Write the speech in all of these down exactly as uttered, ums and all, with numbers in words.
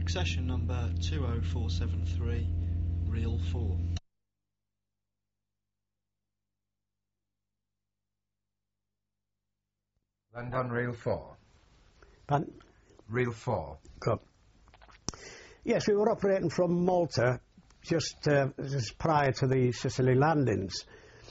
Succession number two oh four seven three, reel four. London reel four. Pardon? Reel four. Good. Yes, we were operating from Malta just, uh, just prior to the Sicily landings.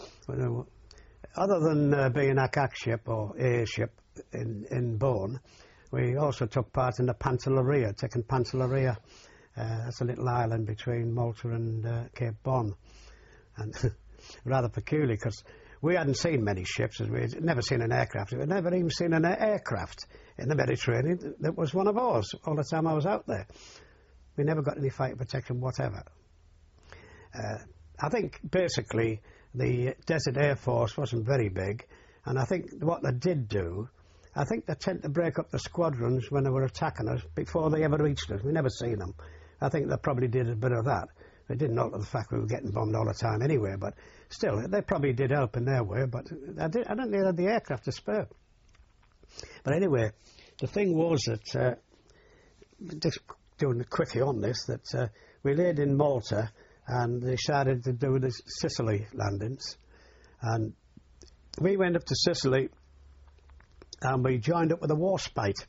Other than uh, being a C A C ship or A ship in, in Bourne, we also took part in the Pantelleria, taking Pantelleria. Uh, that's a little island between Malta and uh, Cape Bon. And rather peculiar because we hadn't seen many ships, we had never seen an aircraft. We'd never even seen an aircraft in the Mediterranean that was one of ours all the time I was out there. We never got any fighter protection whatever. Uh, I think basically the Desert Air Force wasn't very big, and I think what they did do, I think they tend to break up the squadrons when they were attacking us before they ever reached us. We never seen them. I think they probably did a bit of that. They didn't alter the fact we were getting bombed all the time anyway, but still, they probably did help in their way, but I, did, I don't think they had the aircraft to spare. But anyway, the thing was that, uh, just doing a quickie on this, that uh, we laid in Malta and they decided to do the Sicily landings. And we went up to Sicily and we joined up with a Warspite.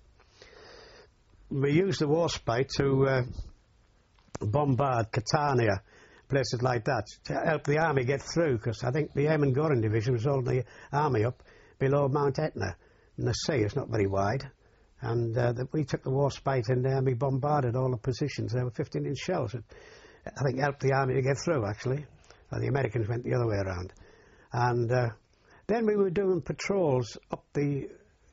We used the Warspite to uh, bombard Catania, places like that, to help the army get through, because I think the Eamon Goring division was holding the army up below Mount Etna, and the sea is not very wide. And uh, the, we took the Warspite in there and we bombarded all the positions. There were fifteen inch shells that I think helped the army to get through, actually. Uh, the Americans went the other way around. And uh, then we were doing patrols up the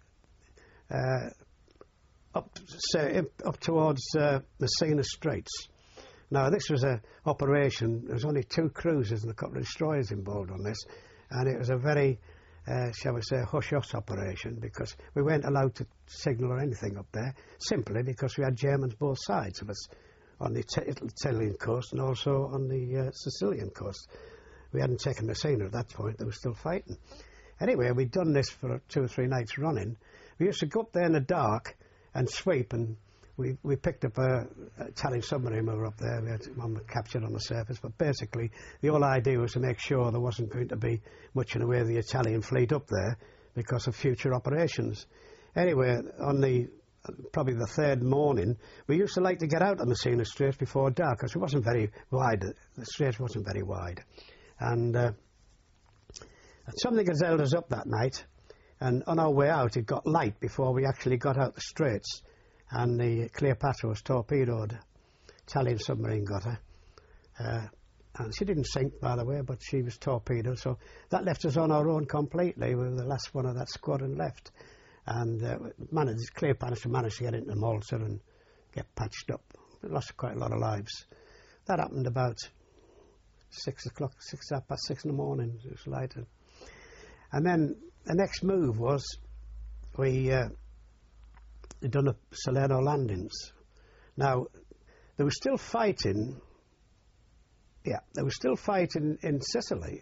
uh, up, say, up towards uh, the Sina Straits. Now, this was an operation, there was only two cruisers and a couple of destroyers involved on this, and it was a very, uh, shall we say, hush-hush operation, because we weren't allowed to signal or anything up there, simply because we had Germans both sides of us, on the Italian coast and also on the uh, Sicilian coast. We hadn't taken Messina at that point, they were still fighting. Anyway, we'd done this for two or three nights running. We used to go up there in the dark and sweep, and we, we picked up a, a Italian submarine when we were up there. We had one captured on the surface, but basically the whole idea was to make sure there wasn't going to be much in the way of the Italian fleet up there because of future operations. Anyway, on the probably the third morning, we used to like to get out of Messina Straits before dark, because it wasn't very wide, the Straits wasn't very wide. And uh, something had held us up that night, and on our way out it got light before we actually got out the Straits, and the Cleopatra was torpedoed. Italian submarine got her. Uh, and she didn't sink, by the way, but she was torpedoed, so that left us on our own completely. We were the last one of that squadron left. And uh, managed, Cleopatra managed to get into Malta and get patched up. We lost quite a lot of lives. That happened about six o'clock, six half past six in the morning. It was lighter. And then the next move was we uh, had done a Salerno landings. Now they were still fighting. Yeah, they were still fighting in Sicily.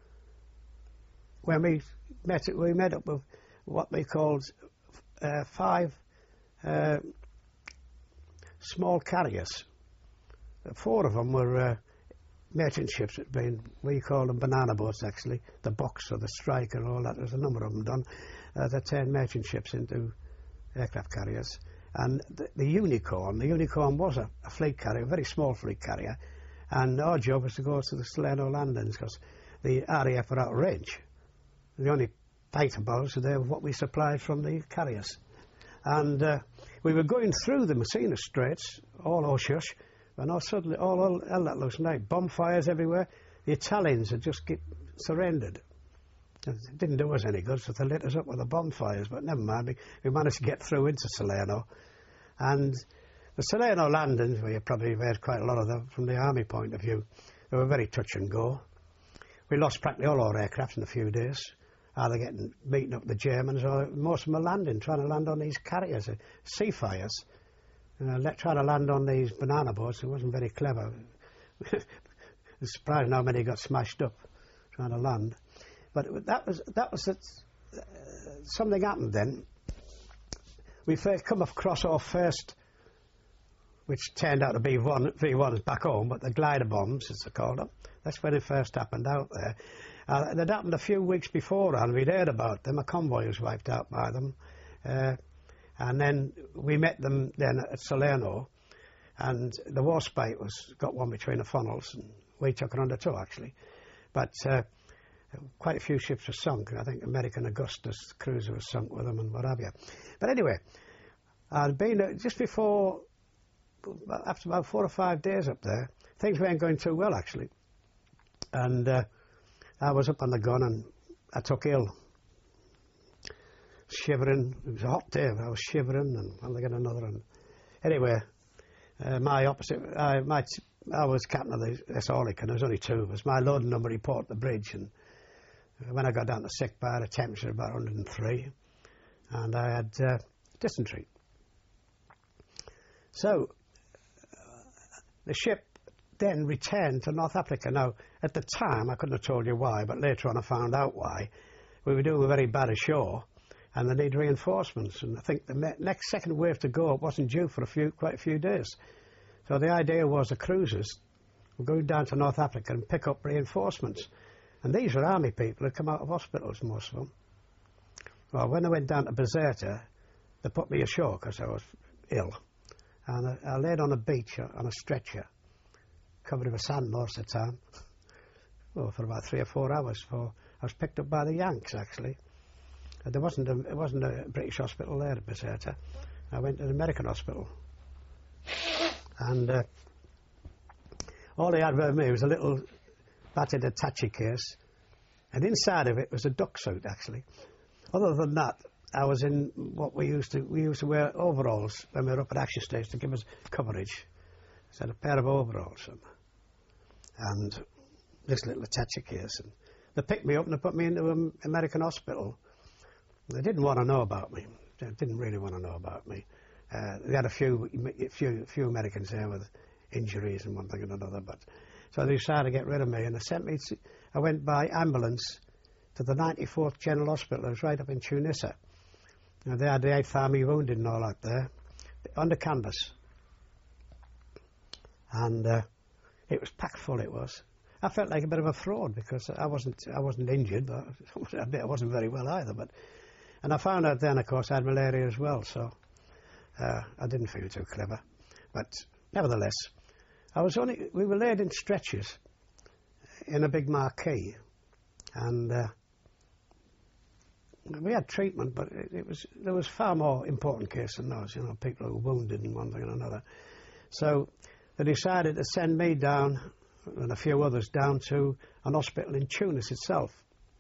When we met, we met up with what they called uh, five uh, small carriers. Four of them were uh, merchant ships, that been, we call them banana boats actually, the Box or the Strike and all that. There's a number of them done. Uh, they turned merchant ships into aircraft carriers. And the, the Unicorn, the Unicorn was a, a fleet carrier, a very small fleet carrier, and our job was to go to the Salerno landings because the R A F were out of range. The only fighter boats were there with what we supplied from the carriers. And uh, we were going through the Messina Straits, all hush-hush, and all suddenly all, all hell that looks like bonfires everywhere. The Italians had just get surrendered. It didn't do us any good, so they lit us up with the bonfires, but never mind, we, we managed to get through into Salerno. And the Salerno landings, well, you probably heard quite a lot of them from the army point of view, they were very touch and go. We lost practically all our aircraft in a few days. Either getting beaten up with the Germans, or most of them are landing, trying to land on these carriers, uh, sea fires. You know, let, trying to land on these banana boats, it wasn't very clever. It's surprising how many got smashed up trying to land. But that was, that was it. Uh, something happened then. We first come across our first, which turned out to be V ones back home, but the glider bombs, as they called them. That's when it first happened out there. Uh, that happened a few weeks before, and we'd heard about them. A convoy was wiped out by them. Uh, and then we met them then at Salerno, and the Warspite was got one between the funnels, and we took it under two, actually. But uh, quite a few ships were sunk. I think American Augustus cruiser was sunk with them and what have you. But anyway, I'd been uh, just before, after about four or five days up there, things weren't going too well, actually. And uh, I was up on the gun and I took ill. Shivering. It was a hot day, but I was shivering and I'll get another one. Anyway, uh, my opposite, I, my, I was captain of the S. Orlick, and there was only two of us. My loading number report the bridge, and when I got down to sick bay, the temperature was about one hundred and three, and I had uh, dysentery. So, uh, the ship then returned to North Africa. Now, at the time, I couldn't have told you why, but later on I found out why. We were doing very bad ashore, and they need reinforcements, and I think the me next second wave to go wasn't due for a few, quite a few days. So the idea was the cruisers were going down to North Africa and pick up reinforcements. And these were army people who'd come out of hospitals, most of them. Well, when I went down to Bizerta, they put me ashore because I was ill. And I, I laid on a beach on a stretcher, covered with sand most of the time, well, for about three or four hours before I was picked up by the Yanks, actually. And there wasn't a, it wasn't a British hospital there at Bizerta. I went to an American hospital. And uh, all they had with me was a little battered attache case, and inside of it was a duck suit, actually. Other than that, I was in what we used to we used to wear overalls when we were up at action stage to give us coverage. So I had a pair of overalls and, and this little attache case. And they picked me up and they put me into an American hospital. They didn't want to know about me. They didn't really want to know about me. Uh, they had a few, few, few Americans there with injuries and one thing and another, but so they decided to get rid of me, and they sent me. To, I went by ambulance to the ninety-fourth General Hospital. It was right up in Tunisia. Now, they had the eighth Army wounded and all that there, under canvas, and uh, it was packed full. It was. I felt like a bit of a fraud because I wasn't. I wasn't injured, but I wasn't very well either. But and I found out then, of course, I had malaria as well. So. Uh, I didn't feel too clever, but nevertheless, I was only. We were laid in stretchers in a big marquee, and uh, we had treatment, but it, it was there was far more important case than those. You know, people who were wounded and one thing and another. So they decided to send me down and a few others down to an hospital in Tunis itself.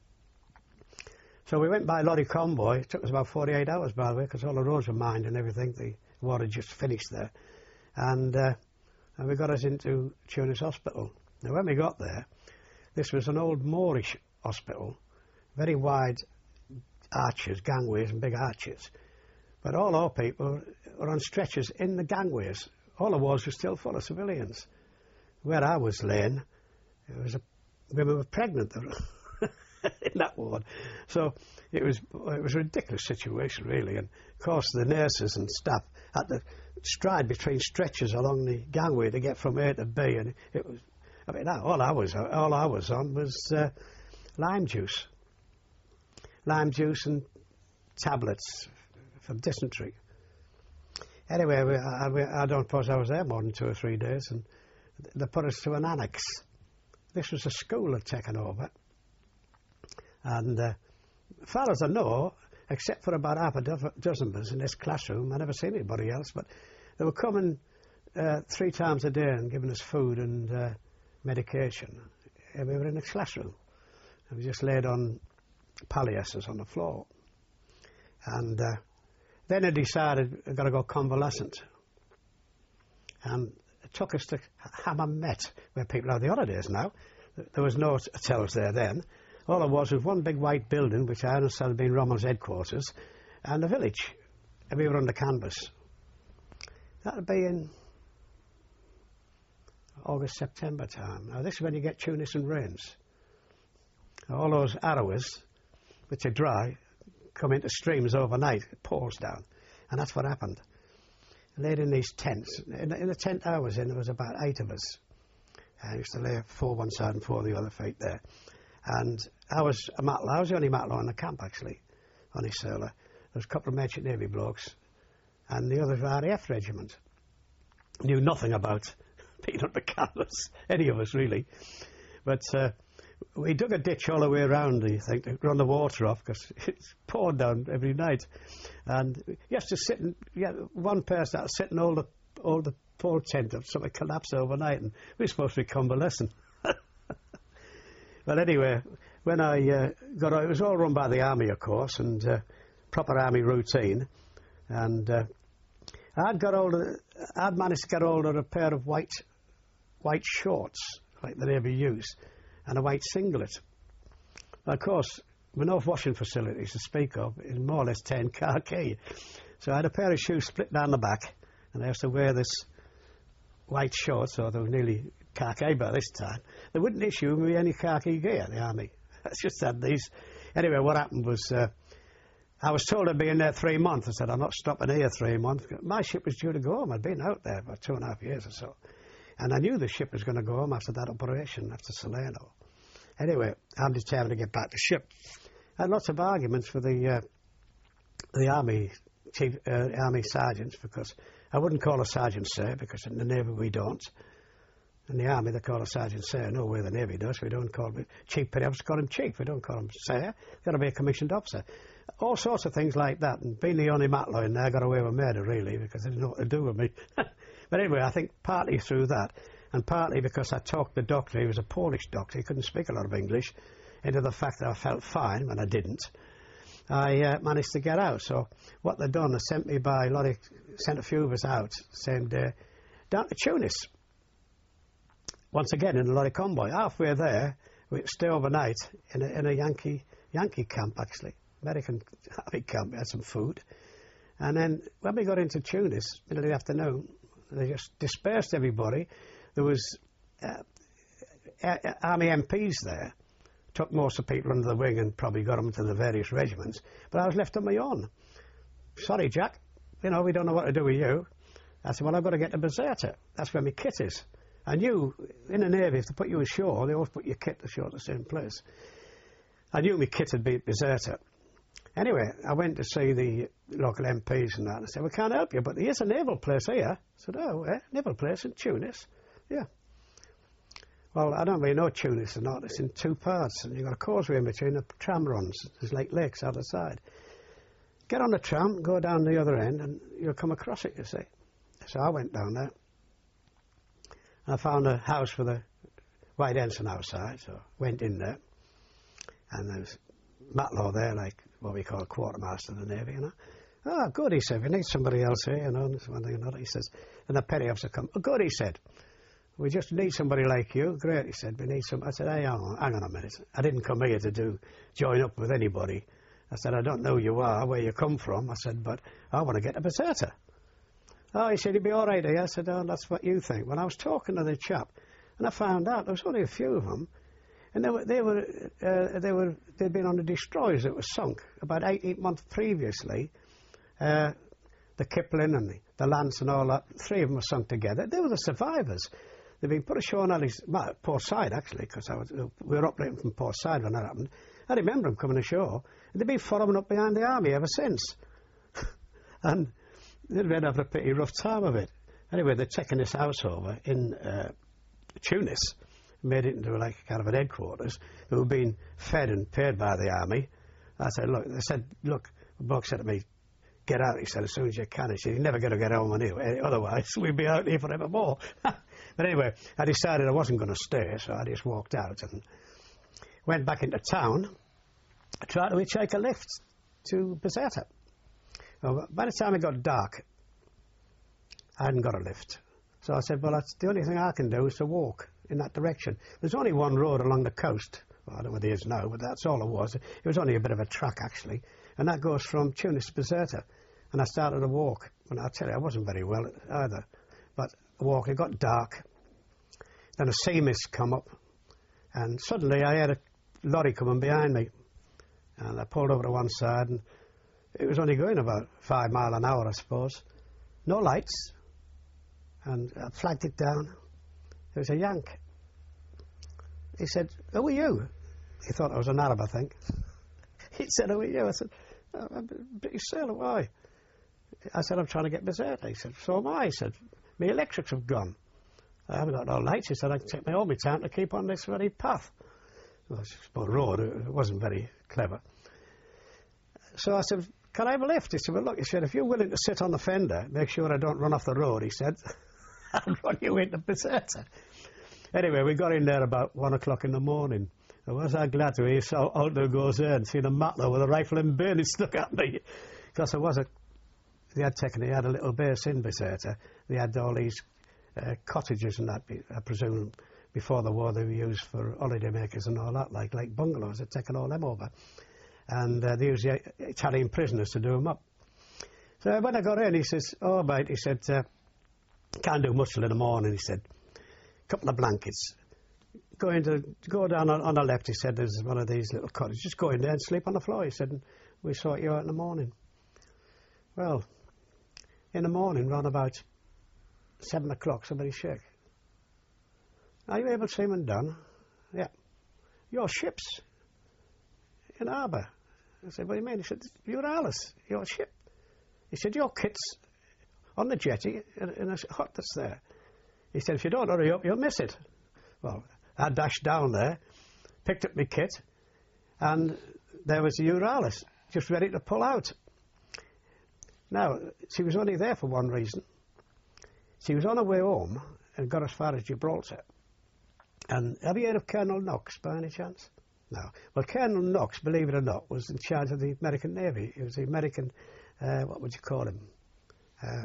So we went by lorry convoy. It took us about forty-eight hours, by the way, because all the roads were mined and everything. The war had just finished there. And, uh, and we got us into Tunis Hospital. Now, when we got there, this was an old Moorish hospital, very wide arches, gangways and big arches. But all our people were on stretchers in the gangways. All the wards were still full of civilians. Where I was laying, it was a, women were pregnant. In that ward. So it was it was a ridiculous situation, really. And of course the nurses and staff had to stride between stretchers along the gangway to get from A to B, and it was I mean all I was all I was on was uh, lime juice. Lime juice and tablets for dysentery. Anyway, we, I, we, I don't suppose I was there more than two or three days, and they put us to an annex. This was a school had taken over. And uh, as far as I know, except for about half a do dozen of us in this classroom, I never seen anybody else, but they were coming uh, three times a day and giving us food and uh, medication. And we were in a classroom. And we just laid on palliasses on the floor. And uh, then I decided I've got to go convalescent. And it took us to Hammamet, where people have the holidays now. There was no hotels there then. All it was was one big white building, which I understand had been Rommel's headquarters, and a village. And we were under canvas. That would be in August, September time. Now, this is when you get Tunis and rains. All those arrows, which are dry, come into streams overnight. It pours down. And that's what happened. laid in these tents. In, in the tent I was in, there was about eight of us. I used to lay four one side and four the other feet there. And I was a matlow. I was the only matlow in the camp, actually, on his sailor. There was a couple of Merchant Navy blokes, and the others were R A F regiment. Knew nothing about being under canvas, any of us, really. But uh, we dug a ditch all the way around, I think, to run the water off, because it's poured down every night. And you have to sit and, yeah, one person had to sit and hold the, hold the pole tent up so it collapsed overnight, and we were supposed to be convalescent. But anyway, when I uh, got out, it was all run by the army, of course, and uh, proper army routine. And uh, I'd got hold of, I'd managed to get hold of a pair of white, white shorts, like the Navy used, and a white singlet. Of course, with no washing facilities to speak of, it was more or less tan khaki. So I had a pair of shoes split down the back, and I used to wear this white shorts, so they were nearly khaki by this time. They wouldn't issue me any khaki gear, the army. I just had these. Anyway, what happened was, uh, I was told I'd be in there three months. I said, I'm not stopping here three months. My ship was due to go home. I'd been out there for two and a half years or so. And I knew the ship was going to go home after that operation, after Salerno. Anyway, I'm determined to get back to ship. I had lots of arguments with the uh, the army chief, uh, army sergeants, because I wouldn't call a sergeant sir, because in the Navy we don't. In the army they call a sergeant sir. No way the Navy does. We don't call him chief. Petty officer call him chief. We don't call him sir. Got to be a commissioned officer. All sorts of things like that. And being the only matlow in there, I got away with murder, really, because they didn't know what to do with me. But anyway, I think partly through that, and partly because I talked the doctor, he was a Polish doctor, he couldn't speak a lot of English, into the fact that I felt fine when I didn't, I uh, managed to get out. So what they'd done, they sent me by lorry, sent a few of us out, same day, down to Tunis. Once again, in a lorry convoy. Halfway there, we'd stay overnight in a, in a Yankee Yankee camp, actually, American army camp. We had some food. And then when we got into Tunis, middle of the afternoon, they just dispersed everybody. There was uh, army M Ps there, took most of the people under the wing and probably got them to the various regiments. But I was left on my own. Sorry, Jack, you know, we don't know what to do with you. I said, well, I've got to get to Bizerta. That's where my kit is. I knew in the Navy, if they put you ashore, they always put your kit ashore at the same place. I knew my kit had been at Bizerta. Anyway, I went to see the local M Ps and that, and I said, we can't help you, but there is a naval place here. I said, oh, eh? Naval place in Tunis? Yeah. Well, I don't really know Tunis or not. It's in two parts, and you've got a causeway in between, the tram runs. There's like lakes either side. Get on the tram, go down the other end, and you'll come across it, you see. So I went down there. I found a house with a white ensign outside, so went in there. And there was matlow there, like what we call quartermaster of the Navy, you know. Oh, good, he said, we need somebody else here, you know, and one thing or another. He says, and the petty officer come, oh, good, he said, we just need somebody like you. Great, he said, we need some. I said, hey, hang on, hang on a minute. I didn't come here to do, join up with anybody. I said, I don't know who you are, where you come from. I said, but I want to get to Bizerta. Oh, he said, he'd be all right here. I said, oh, that's what you think. When I was talking to the chap, and I found out there was only a few of them, and they were, they were, uh, they were, they'd been on the destroyers that were sunk about eighteen months previously. Uh, the Kipling and the, the Lance and all that, three of them were sunk together. They were the survivors. They'd been put ashore on Ali's, well, Port Said, actually, because I was, we were operating from Port Said when that happened. I remember them coming ashore, and they'd been following up behind the army ever since. And they'd been having a pretty rough time of it. Anyway, they'd taken this house over in uh, Tunis, made it into like kind of an headquarters. They were being fed and paid by the army. I said, look, they said, look, the bloke said to me, get out, he said, as soon as you can. He said, you're never going to get home anyway, otherwise we'd be out here forevermore. But anyway, I decided I wasn't going to stay, so I just walked out and went back into town, tried to take a lift to Bizerta. Well, by the time it got dark, I hadn't got a lift. So I said, well, that's the only thing I can do is to walk in that direction. There's only one road along the coast. Well, I don't know what it is now, but that's all it was. It was only a bit of a track, actually. And that goes from Tunis to Bizerta. And I started to walk. And I'll tell you, I wasn't very well either. But I walked, it got dark. Then a sea mist come up. And suddenly I had a lorry coming behind me. And I pulled over to one side, and it was only going about five mile an hour, I suppose. no lights, and I flagged it down. There was a Yank. He said, "Who are you?" He thought I was an Arab, I think. He said, "Who are you?" I said, oh, "I'm a British sailor, why?" I said, "I'm trying to get Bizerta." He said, "So am I." He said, "My electrics have gone. I haven't got no lights." He said, "I can take my all my time to keep on this very path." Well, it's a road, it wasn't very clever. So I said, "Can I have a lift?" He said, "Well, look," he said, "if you're willing to sit on the fender, make sure I don't run off the road," he said, "I'll run you into Bizerta." Anyway, we got in there about one o'clock in the morning. I was I glad to hear so Aldo goes there and seen a matlow with a rifle and bayonet stuck at me. Because there was a, they had taken, they had a little base in Bizerta. They had all these uh, cottages and that, I presume, before the war they were used for holiday makers and all that, like like bungalows. They'd taken all them over. And uh, they used the Italian prisoners to do them up. So when I got in, he says, "Oh, mate," he said, uh, "can't do much till in the morning," he said. "Couple of blankets. Go into, go down on, on the left," he said, "there's one of these little cottages. Just go in there and sleep on the floor," he said, "and we'll sort you out in the morning." Well, in the morning, round about seven o'clock, somebody shake. "Are you able to see them done?" "Yeah." "Your ship's in harbour." I said, "What do you mean?" He said, "Euralis, your ship." He said, "Your kit's on the jetty in, in a hut that's there." He said, "If you don't hurry up, you'll miss it." Well, I dashed down there, picked up my kit, and there was the Euralis, just ready to pull out. Now, she was only there for one reason. She was on her way home and got as far as Gibraltar. And have you heard of Colonel Knox, by any chance? No. Well, Colonel Knox, believe it or not, was in charge of the American Navy. He was the American, uh, what would you call him? Uh,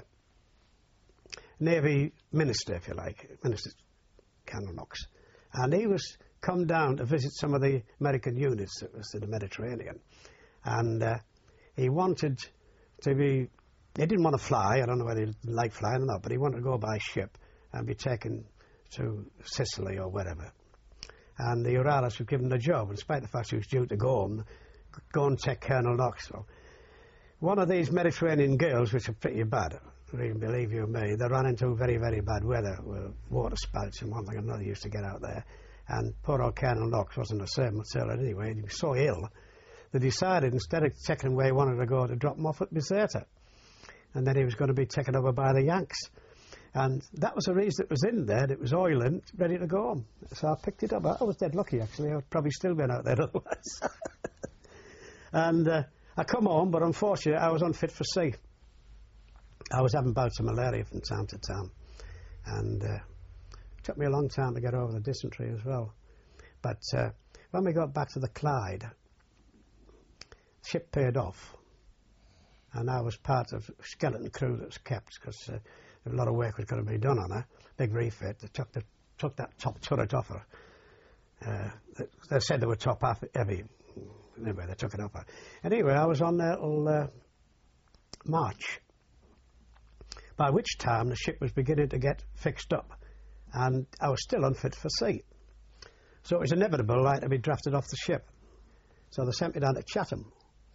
Navy minister, if you like, Minister Colonel Knox. And he was come down to visit some of the American units that was in the Mediterranean. And uh, he wanted to be, he didn't want to fly, I don't know whether he liked flying or not, but he wanted to go by ship and be taken to Sicily or wherever. And the Euralis was given the job, in spite of the fact she was due to go home, go and take Colonel Knox. So one of these Mediterranean girls, which are pretty bad, really, believe you me, they ran into very, very bad weather, with water spouts and one thing and another used to get out there. And poor old Colonel Knox wasn't a sailor anyway, he was so ill, they decided instead of taking him where he wanted to go, to drop him off at Bizerta. And then he was going to be taken over by the Yanks. And that was the reason it was in there, it was oiling, ready to go home. So I picked it up. I was dead lucky, actually. I would probably still been out there otherwise. And uh, I come home, but unfortunately I was unfit for sea. I was having bouts of malaria from time to time. And uh, it took me a long time to get over the dysentery as well. But uh, when we got back to the Clyde, the ship paid off. And I was part of a skeleton crew that was kept, because uh, a lot of work was going to be done on her. Big refit. They took, the, took that top turret off her. Uh, they, they said they were top half heavy. Anyway, they took it off her. Anyway, I was on there till uh, March, by which time the ship was beginning to get fixed up, and I was still unfit for sea. So it was inevitable, like, to be drafted off the ship. So they sent me down to Chatham.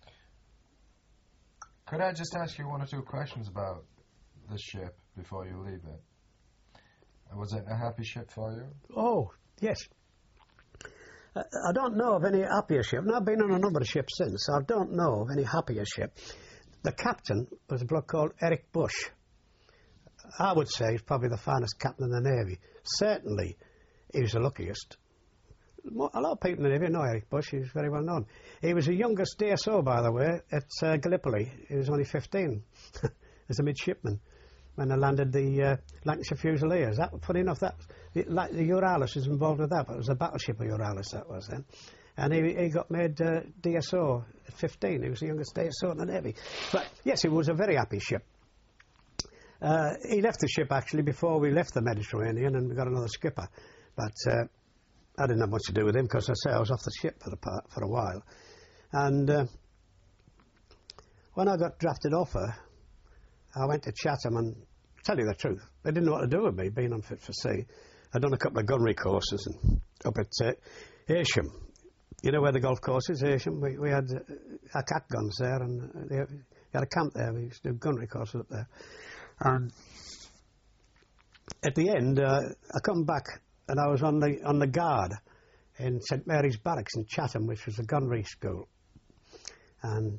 Could I just ask you one or two questions about the ship before you leave it? Was it a happy ship for you? Oh, yes. I, I don't know of any happier ship, and I've been on a number of ships since, so I don't know of any happier ship. The captain was a bloke called Eric Bush. I would say he's probably the finest captain in the Navy. Certainly, he was the luckiest. A lot of people in the Navy know Eric Bush. He's very well known. He was the youngest D S O, by the way, at uh, Gallipoli. He was only fifteen as a midshipman when they landed the uh, Lancashire Fusiliers. That, funny enough, that the, like, the Euralis was involved with that, but it was a battleship of Euralis that was then. And he, he got made uh, D S O at fifteen. He was the youngest D S O in the Navy. But yes, it was a very happy ship. Uh, he left the ship actually before we left the Mediterranean, and we got another skipper. But uh, I didn't have much to do with him, because I say I was off the ship for, the part, for a while. And uh, when I got drafted off her, I went to Chatham, and to tell you the truth, they didn't know what to do with me, being unfit for sea. I'd done a couple of gunnery courses and up at uh, Ayrsham. You know where the golf course is, Ayrsham? We, we had uh, our cat guns there, and uh, they had a camp there. We used to do gunnery courses up there. And at the end, uh, I come back and I was on the on the guard in St Mary's Barracks in Chatham, which was a gunnery school. And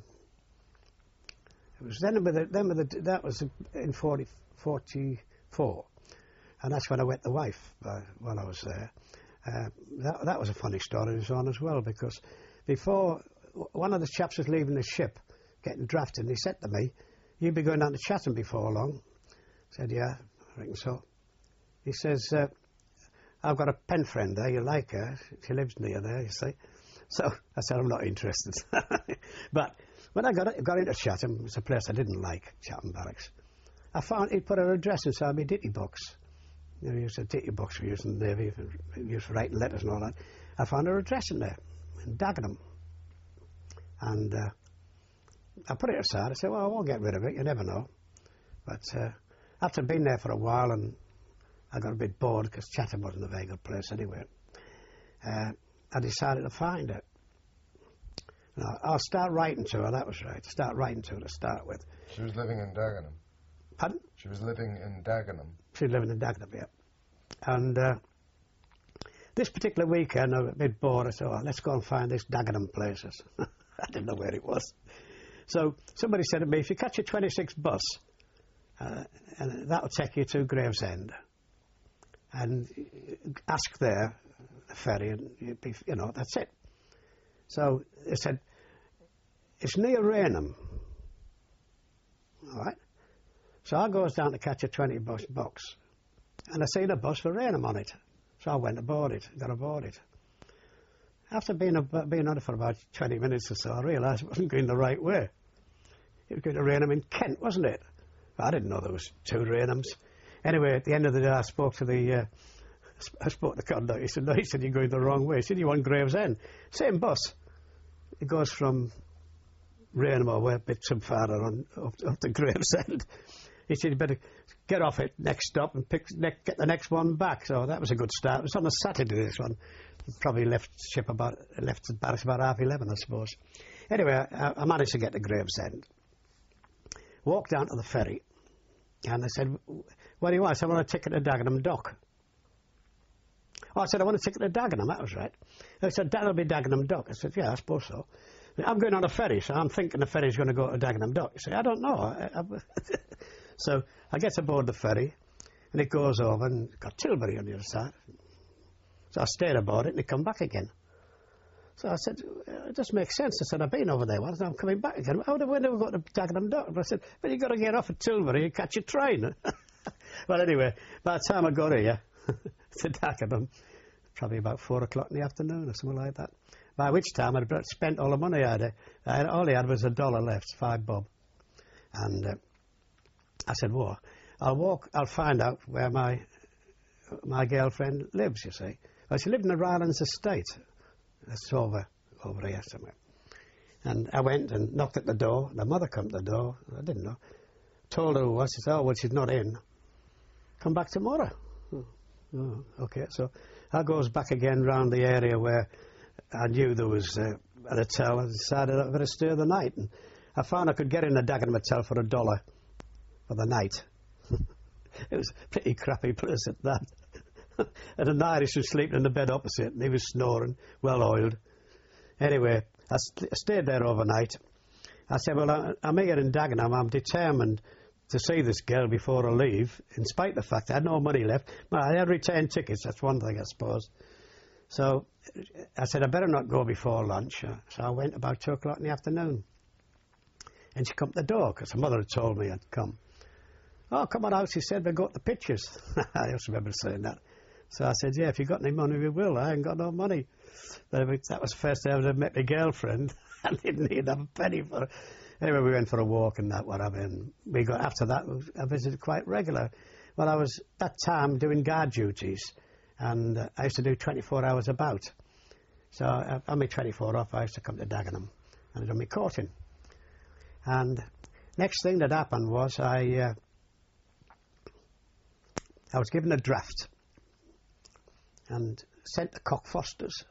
it was then with the, then with the, that was in forty, forty-four, and that's when I met the wife uh, while I was there. Uh, that, that was a funny story to on as well, because before, one of the chaps was leaving the ship, getting drafted, and he said to me, "You'll be going down to Chatham before long." I said, "Yeah, I reckon so." He says, uh, "I've got a pen friend there, you like her, she lives near there, you see." So I said, "I'm not interested." But when I got, got into Chatham, it was a place I didn't like, Chatham Barracks. I found he'd put her address inside my ditty box. You know, he used a ditty box we used in the Navy, used for writing letters and all that. I found her address in there, in Dagenham. And uh, I put it aside. I said, "Well, I won't get rid of it, you never know." But uh, after being there for a while, and I got a bit bored because Chatham wasn't a very good place anyway, uh, I decided to find it. Now, I'll start writing to her, that was right. Start writing to her to start with. She was living in Dagenham. Pardon? She was living in Dagenham. She was living in Dagenham, yeah. And uh, this particular weekend, I was a bit bored. I said, "Oh, let's go and find this Dagenham places." I didn't know where it was. So somebody said to me, "If you catch a twenty-six bus, uh, and that'll take you to Gravesend, and ask there, the ferry, and you'd be, you know, that's it." So they said, "It's near Rainham." All right. So I goes down to catch a twenty bus box, and I seen a bus for Rainham on it. So I went aboard it, got aboard it. After being, ab being on it for about twenty minutes or so, I realised it wasn't going the right way. It was going to Rainham in Kent, wasn't it? I didn't know there was two Rainhams. Anyway, at the end of the day, I spoke to the, uh, I spoke to the conductor. He said, "No," he said, "you're going the wrong way." He said, "You want Gravesend." Same bus. It goes from Rainham or a bit some farther on up, up to Gravesend. He said, "You better get off it next stop and pick, ne get the next one back." So that was a good start. It was on a Saturday, this one. Probably left ship about, left the barracks about half eleven, I suppose. Anyway, I, I managed to get to Gravesend. Walked down to the ferry, and they said, "What do you want?" I said, "I want a ticket to Dagenham Dock." Oh, I said, "I want a ticket to Dagenham," that was right. They said, "That'll be Dagenham Dock." I said, "Yeah, I suppose so." "I'm going on a ferry, so I'm thinking the ferry's going to go to Dagenham Dock." I said, "I don't know." I, I, so I get aboard the ferry, and it goes over, and it's got Tilbury on the other side. So I stayed aboard it, and it come back again. So I said, "It just makes sense." I said, "I've been over there once, and I'm coming back again. How do we never go to Dagenham Dock?" But I said, "Well, you've got to get off at Tilbury and catch a train." Well, anyway, by the time I got here to Dagenham, probably about four o'clock in the afternoon or something like that, by which time I'd spent all the money I had. I had all I had was a dollar left, five bob. And uh, I said, "Well, I'll walk, I'll find out where my my girlfriend lives, you see." Well, she lived in the Rylands Estate. That's over, over here somewhere. And I went and knocked at the door. The mother come to the door. I didn't know. Told her who it was. She said, "Oh, well, she's not in. Come back tomorrow." Oh, oh, okay. So I goes back again round the area where I knew there was uh, a hotel. I decided I'd better stay the night. And I found I could get in a Dagenham hotel for a dollar for the night. It was a pretty crappy place at that. And an Irish was sleeping in the bed opposite, and he was snoring, well oiled. Anyway, I, st I stayed there overnight. I said, "Well, I, I'm here in Dagenham. I'm determined to see this girl before I leave, in spite of the fact I had no money left. Well, I had returned tickets, that's one thing, I suppose." So I said, "I better not go before lunch." So I went about two o'clock in the afternoon. And she come to the door, because her mother had told me I'd come. "Oh, come on out," she said, "we'll go to the pictures." I just remember saying that. So I said, "Yeah, if you've got any money, we will. I ain't got no money." But that was the first time I ever met my girlfriend. I didn't need a penny for her. Anyway, we went for a walk and that, whatever. And we got, after that, I visited quite regular. Well, I was, that time, doing guard duties. And uh, I used to do twenty-four hours about. So uh, on my twenty-four off, I used to come to Dagenham and do my courting. And next thing that happened was I, uh, I was given a draft and sent to Cockfosters.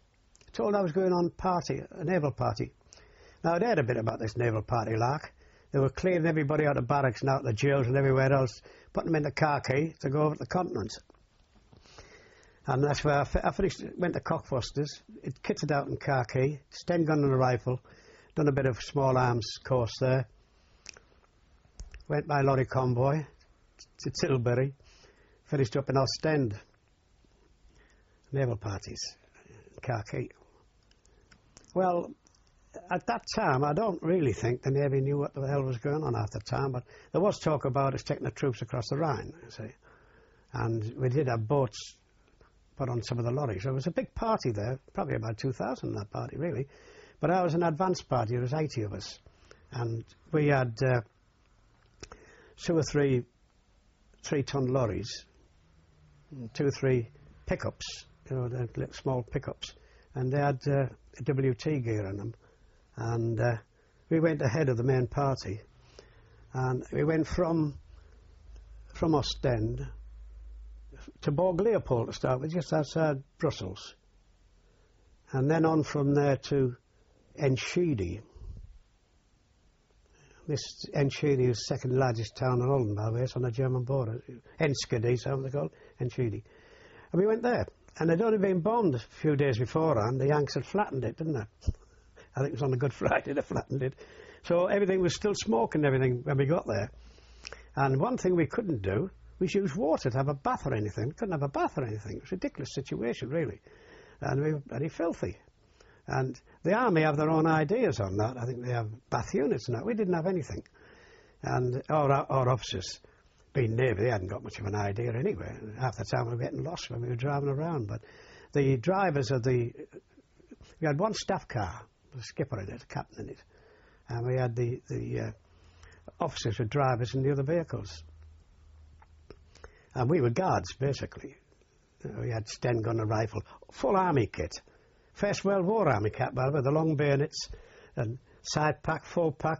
Told I was going on party, a naval party. Now, I'd heard a bit about this naval party lark. they were cleaning everybody out of barracks and out of the jails and everywhere else, putting them in the khaki to go over to the continent. And that's where I, fi I finished, went to Cockfosters, it kitted out in khaki, Sten gun and a rifle, done a bit of small arms course there, went by lorry convoy to Tilbury, finished up in Ostend, naval parties, khaki. Well, at that time, I don't really think the Navy knew what the hell was going on at the time, but there was talk about us taking the troops across the Rhine, you see. And we did have boats put on some of the lorries. So it was a big party there, probably about two thousand in that party, really. But I was an advanced party, there was eighty of us. And we had uh, two or three three-ton lorries, two or three pickups, you know, the little small pickups, and they had uh, W T gear in them. And uh, we went ahead of the main party, and we went from from Ostend to Borg Leopold to start with, just outside Brussels, and then on from there to Enschede. This Enschede is the second largest town in Holland, by the way. It's on the German border. Enschede, so they're called, Enschede. And we went there, and they'd only been bombed a few days beforehand. The Yanks had flattened it, didn't they? I think it was on a Good Friday they flattened it. So everything was still smoke and everything when we got there. And one thing we couldn't do was use water to have a bath or anything. Couldn't have a bath or anything. It was a ridiculous situation, really. And we were very filthy. And the army have their own ideas on that. I think they have bath units and that. We didn't have anything. And our, our officers, being Navy, they hadn't got much of an idea anyway. Half the time we were getting lost when we were driving around. But the drivers of the... We had one staff car, the skipper in it, the captain in it. And we had the, the uh, officers were drivers in the other vehicles. And we were guards, basically. We had Sten gun and rifle, full army kit. First World War army kit, by the way, the long bayonets and side pack, full pack,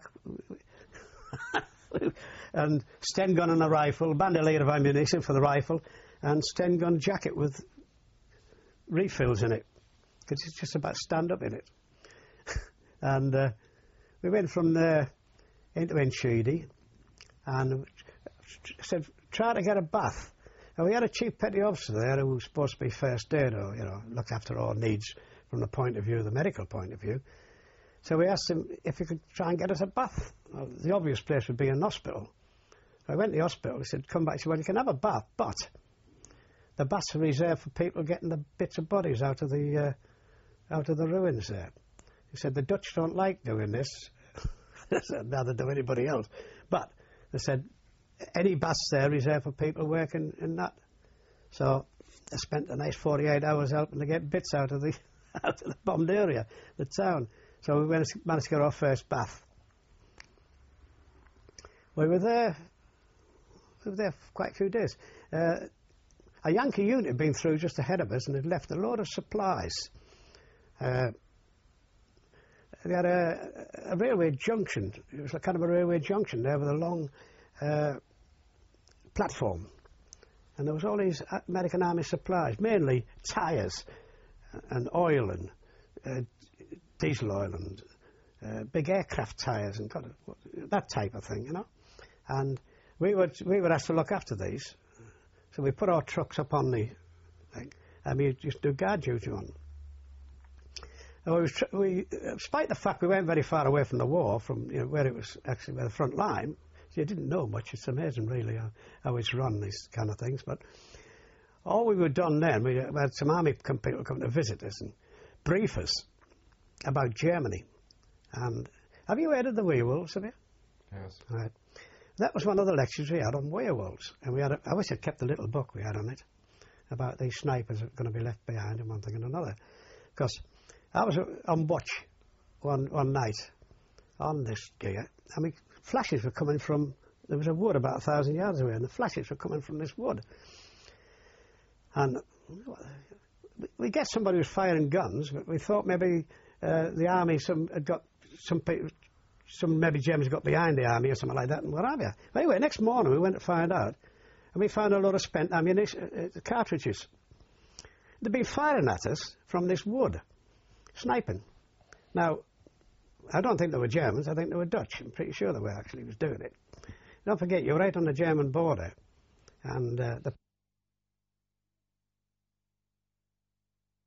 and Sten gun and a rifle, bandolier of ammunition for the rifle, and Sten gun jacket with refills in it, because it's just about stand up in it. And uh, we went from there into Enschede, and said, try to get a bath. And we had a chief petty officer there who was supposed to be first aid, or, you know, look after our needs from the point of view, the medical point of view. So we asked him if he could try and get us a bath. Well, the obvious place would be an hospital. So I went to the hospital. He said, come back. He said, well, you can have a bath, but the baths are reserved for people getting the bits of bodies out of the uh, out of the ruins there. He said, the Dutch don't like doing this. Neither do anybody else. But they said, any baths there reserved for people working in that. So I spent a nice forty-eight hours helping to get bits out of the out of the bombed area, the town. So we managed to get our first bath. We were there, we were there for quite a few days. Uh, a Yankee unit had been through just ahead of us and had left a load of supplies. Uh, they had a, a railway junction. It was a kind of a railway junction there with a long uh, platform. And there was all these American Army supplies, mainly tyres and oil and uh, diesel oil and uh, big aircraft tyres and kind of, that type of thing, you know. And we were, we were asked to look after these. So we put our trucks up on the thing and we just do guard duty on them. And we, was tr we, despite the fact we weren't very far away from the war, from you know, where it was actually where the front line, so you didn't know much. It's amazing, really, how, how it's run, these kind of things. But all we were done then, we had some army people come to visit us and brief us about Germany. And have you heard of the werewolves, have you? Yes. Right. That was one of the lectures we had on werewolves. And we had a, I wish I'd kept the little book we had on it, about these snipers that were going to be left behind and one thing and another. Because I was on watch one, one night on this gear, I mean, flashes were coming from, there was a wood about a thousand yards away, and the flashes were coming from this wood. And we guessed somebody was firing guns, but we thought maybe uh, the army some had got some people, some maybe Germans got behind the army or something like that, and what have you. But anyway, next morning we went to find out, and we found a lot of spent ammunition, uh, cartridges. They'd been firing at us from this wood, sniping. Now, I don't think they were Germans, I think they were Dutch. I'm pretty sure they were actually was doing it. Don't forget, you're right on the German border, and uh, the